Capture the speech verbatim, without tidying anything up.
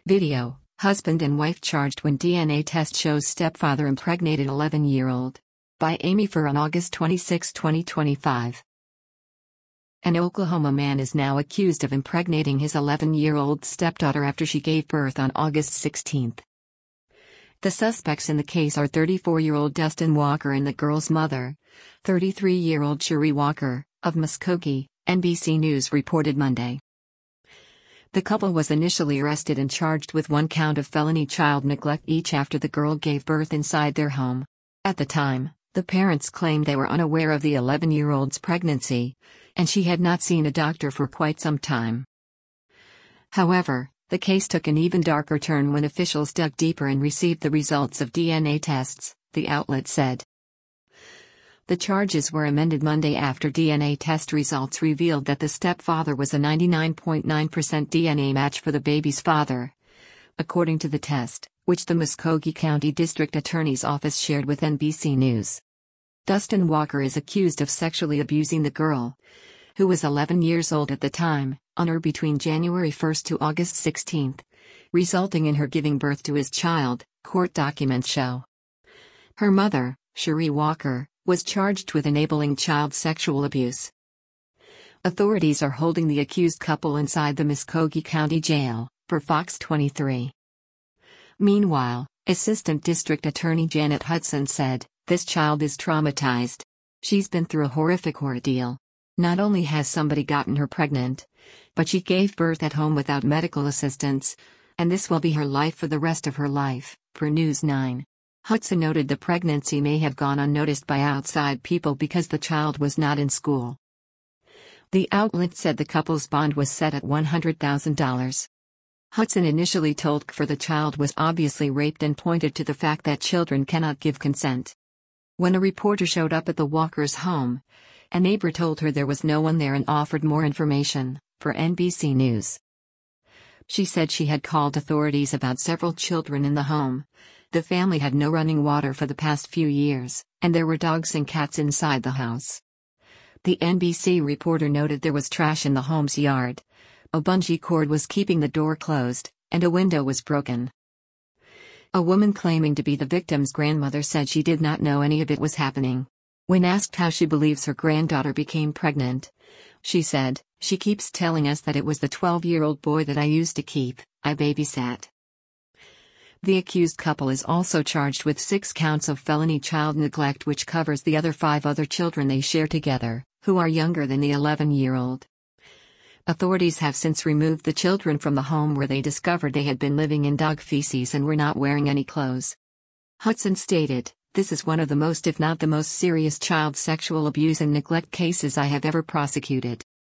Video: Husband and wife charged when D N A test shows stepfather impregnated eleven-year-old. By Amy Furr on August twenty-sixth, twenty twenty-five. An Oklahoma man is now accused of impregnating his eleven-year-old stepdaughter after she gave birth on August sixteenth. The suspects in the case are thirty-four-year-old Dustin Walker and the girl's mother, thirty-three-year-old Cherie Walker, of Muskogee, N B C News reported Monday. The couple was initially arrested and charged with one count of felony child neglect each after the girl gave birth inside their home. At the time, the parents claimed they were unaware of the eleven-year-old's pregnancy, and she had not seen a doctor for quite some time. However, the case took an even darker turn when officials dug deeper and received the results of D N A tests, the outlet said. The charges were amended Monday after D N A test results revealed that the stepfather was a ninety-nine point nine percent D N A match for the baby's father. According to the test, which the Muskogee County District Attorney's Office shared with N B C News. Dustin Walker is accused of sexually abusing the girl, who was eleven years old at the time, on or between January first to August sixteenth, resulting in her giving birth to his child, court documents show. Her mother, Cherie Walker, was charged with enabling child sexual abuse. Authorities are holding the accused couple inside the Muskogee County Jail, per Fox twenty-three. Meanwhile, Assistant District Attorney Janet Hudson said, "This child is traumatized. She's been through a horrific ordeal. Not only has somebody gotten her pregnant, but she gave birth at home without medical assistance, and this will be her life for the rest of her life," per News nine. Hudson noted the pregnancy may have gone unnoticed by outside people because the child was not in school. The outlet said the couple's bond was set at one hundred thousand dollars. Hudson initially told C F R the child was obviously raped and pointed to the fact that children cannot give consent. When a reporter showed up at the Walkers' home, a neighbor told her there was no one there and offered more information, per N B C News. She said she had called authorities about several children in the home. The family had no running water for the past few years, and there were dogs and cats inside the house. The N B C reporter noted there was trash in the home's yard. A bungee cord was keeping the door closed, and a window was broken. A woman claiming to be the victim's grandmother said she did not know any of it was happening. When asked how she believes her granddaughter became pregnant, she said, "She keeps telling us that it was the twelve-year-old boy that I used to keep, I babysat." The accused couple is also charged with six counts of felony child neglect, which covers the other five other children they share together, who are younger than the eleven-year-old. Authorities have since removed the children from the home where they discovered they had been living in dog feces and were not wearing any clothes. Hudson stated, "This is one of the most, if not the most serious child sexual abuse and neglect cases I have ever prosecuted."